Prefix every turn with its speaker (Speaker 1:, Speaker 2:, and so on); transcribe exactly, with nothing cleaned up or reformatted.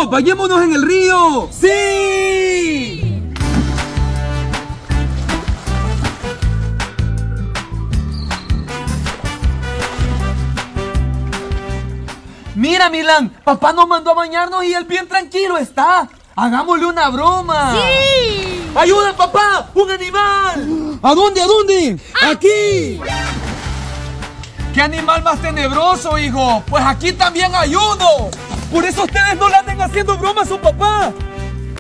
Speaker 1: ¡Vamos! ¡Vayámonos en el río! ¡Sí! Mira, Milán, papá nos mandó a bañarnos y él bien tranquilo está. Hagámosle una broma.
Speaker 2: ¡Sí!
Speaker 1: ¡Ayuda, papá! ¡Un animal! ¿A dónde? ¿A dónde? ¡Aquí! ¿Qué animal más tenebroso, hijo? Pues aquí también hay uno. Por eso ustedes no le anden haciendo bromas a su papá.